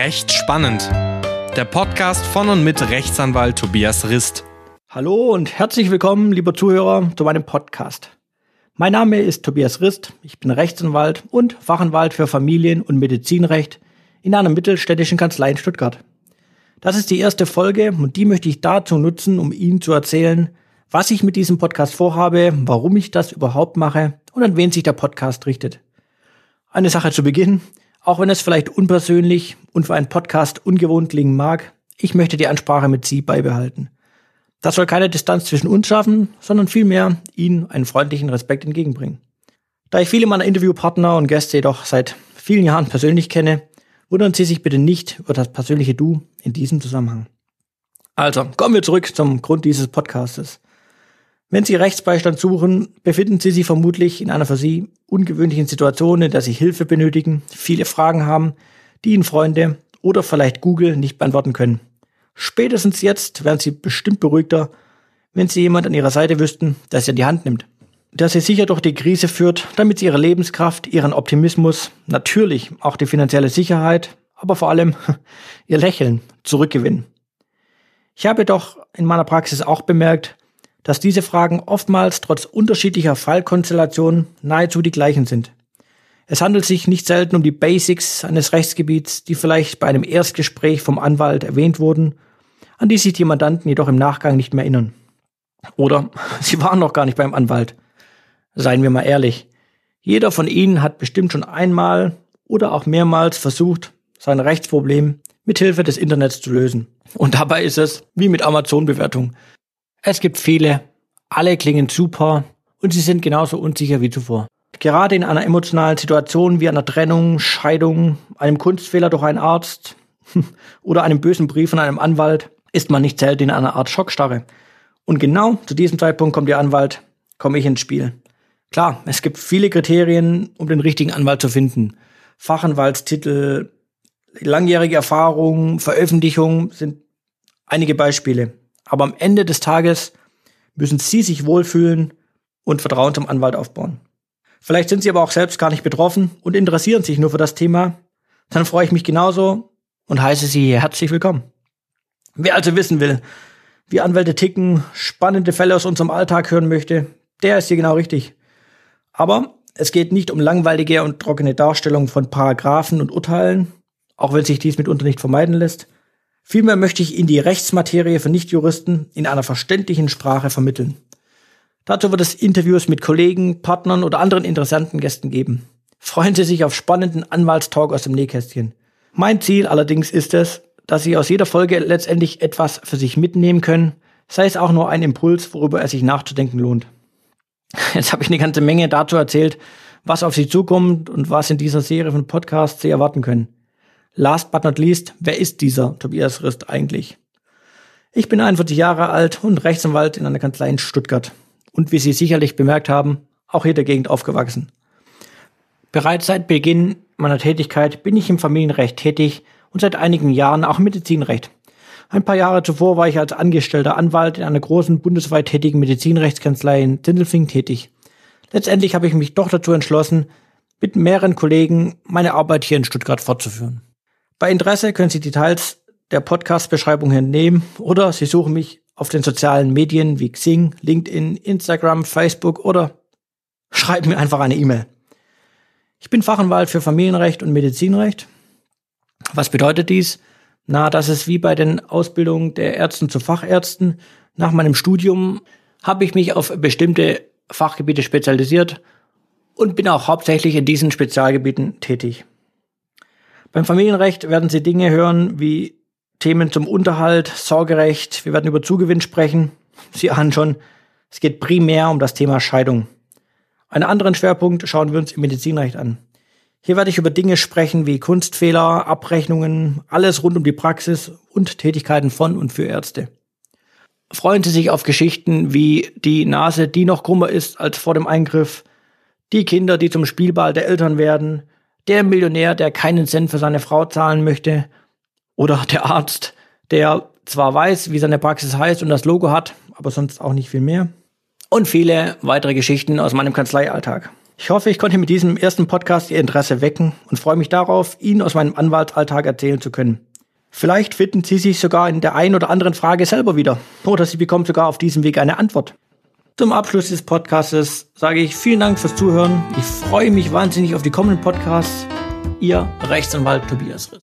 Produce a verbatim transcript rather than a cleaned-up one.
Recht spannend. Der Podcast von und mit Rechtsanwalt Tobias Rist. Hallo und herzlich willkommen, lieber Zuhörer, zu meinem Podcast. Mein Name ist Tobias Rist, ich bin Rechtsanwalt und Fachanwalt für Familien- und Medizinrecht in einer mittelständischen Kanzlei in Stuttgart. Das ist die erste Folge und die möchte ich dazu nutzen, um Ihnen zu erzählen, was ich mit diesem Podcast vorhabe, warum ich das überhaupt mache und an wen sich der Podcast richtet. Eine Sache zu Beginn, auch wenn es vielleicht unpersönlich und für einen Podcast ungewohnt klingen mag, ich möchte die Ansprache mit Sie beibehalten. Das soll keine Distanz zwischen uns schaffen, sondern vielmehr Ihnen einen freundlichen Respekt entgegenbringen. Da ich viele meiner Interviewpartner und Gäste jedoch seit vielen Jahren persönlich kenne, wundern Sie sich bitte nicht über das persönliche Du in diesem Zusammenhang. Also, kommen wir zurück zum Grund dieses Podcastes. Wenn Sie Rechtsbeistand suchen, befinden Sie sich vermutlich in einer für Sie ungewöhnlichen Situation, in der Sie Hilfe benötigen, viele Fragen haben, die Ihnen Freunde oder vielleicht Google nicht beantworten können. Spätestens jetzt wären Sie bestimmt beruhigter, wenn Sie jemand an Ihrer Seite wüssten, der Sie an die Hand nimmt, der Sie sicher durch die Krise führt, damit Sie Ihre Lebenskraft, Ihren Optimismus, natürlich auch die finanzielle Sicherheit, aber vor allem Ihr Lächeln zurückgewinnen. Ich habe doch in meiner Praxis auch bemerkt, dass diese Fragen oftmals trotz unterschiedlicher Fallkonstellationen nahezu die gleichen sind. Es handelt sich nicht selten um die Basics eines Rechtsgebiets, die vielleicht bei einem Erstgespräch vom Anwalt erwähnt wurden, an die sich die Mandanten jedoch im Nachgang nicht mehr erinnern. Oder sie waren noch gar nicht beim Anwalt. Seien wir mal ehrlich, jeder von Ihnen hat bestimmt schon einmal oder auch mehrmals versucht, sein Rechtsproblem mit Hilfe des Internets zu lösen. Und dabei ist es wie mit Amazon-Bewertung. Es gibt viele, alle klingen super und sie sind genauso unsicher wie zuvor. Gerade in einer emotionalen Situation wie einer Trennung, Scheidung, einem Kunstfehler durch einen Arzt oder einem bösen Brief von einem Anwalt ist man nicht selten in einer Art Schockstarre. Und genau zu diesem Zeitpunkt kommt Ihr Anwalt, komme ich ins Spiel. Klar, es gibt viele Kriterien, um den richtigen Anwalt zu finden. Fachanwaltstitel, langjährige Erfahrung, Veröffentlichung sind einige Beispiele. Aber am Ende des Tages müssen Sie sich wohlfühlen und Vertrauen zum Anwalt aufbauen. Vielleicht sind Sie aber auch selbst gar nicht betroffen und interessieren sich nur für das Thema. Dann freue ich mich genauso und heiße Sie hier herzlich willkommen. Wer also wissen will, wie Anwälte ticken, spannende Fälle aus unserem Alltag hören möchte, der ist hier genau richtig. Aber es geht nicht um langweilige und trockene Darstellung von Paragraphen und Urteilen, auch wenn sich dies mitunter nicht vermeiden lässt. Vielmehr möchte ich Ihnen die Rechtsmaterie für Nichtjuristen in einer verständlichen Sprache vermitteln. Dazu wird es Interviews mit Kollegen, Partnern oder anderen interessanten Gästen geben. Freuen Sie sich auf spannenden Anwaltstalk aus dem Nähkästchen. Mein Ziel allerdings ist es, dass Sie aus jeder Folge letztendlich etwas für sich mitnehmen können, sei es auch nur ein Impuls, worüber es sich nachzudenken lohnt. Jetzt habe ich eine ganze Menge dazu erzählt, was auf Sie zukommt und was in dieser Serie von Podcasts Sie erwarten können. Last but not least, wer ist dieser Tobias Rist eigentlich? Ich bin einundvierzig Jahre alt und Rechtsanwalt in einer Kanzlei in Stuttgart. Und wie Sie sicherlich bemerkt haben, auch hier in der Gegend aufgewachsen. Bereits seit Beginn meiner Tätigkeit bin ich im Familienrecht tätig und seit einigen Jahren auch im Medizinrecht. Ein paar Jahre zuvor war ich als angestellter Anwalt in einer großen bundesweit tätigen Medizinrechtskanzlei in Sindelfingen tätig. Letztendlich habe ich mich doch dazu entschlossen, mit mehreren Kollegen meine Arbeit hier in Stuttgart fortzuführen. Bei Interesse können Sie Details der Podcast-Beschreibung entnehmen oder Sie suchen mich auf den sozialen Medien wie Xing, LinkedIn, Instagram, Facebook oder schreiben mir einfach eine E-Mail. Ich bin Fachanwalt für Familienrecht und Medizinrecht. Was bedeutet dies? Na, das ist wie bei den Ausbildungen der Ärzten zu Fachärzten. Nach meinem Studium habe ich mich auf bestimmte Fachgebiete spezialisiert und bin auch hauptsächlich in diesen Spezialgebieten tätig. Beim Familienrecht werden Sie Dinge hören wie Themen zum Unterhalt, Sorgerecht, wir werden über Zugewinn sprechen. Sie ahnen schon, es geht primär um das Thema Scheidung. Einen anderen Schwerpunkt schauen wir uns im Medizinrecht an. Hier werde ich über Dinge sprechen wie Kunstfehler, Abrechnungen, alles rund um die Praxis und Tätigkeiten von und für Ärzte. Freuen Sie sich auf Geschichten wie die Nase, die noch krummer ist als vor dem Eingriff, die Kinder, die zum Spielball der Eltern werden, der Millionär, der keinen Cent für seine Frau zahlen möchte, oder der Arzt, der zwar weiß, wie seine Praxis heißt und das Logo hat, aber sonst auch nicht viel mehr. Und viele weitere Geschichten aus meinem Kanzleialltag. Ich hoffe, ich konnte mit diesem ersten Podcast Ihr Interesse wecken und freue mich darauf, Ihnen aus meinem Anwaltsalltag erzählen zu können. Vielleicht finden Sie sich sogar in der einen oder anderen Frage selber wieder oder Sie bekommen sogar auf diesem Weg eine Antwort. Zum Abschluss des Podcasts sage ich vielen Dank fürs Zuhören. Ich freue mich wahnsinnig auf die kommenden Podcasts. Ihr Rechtsanwalt Tobias Riss.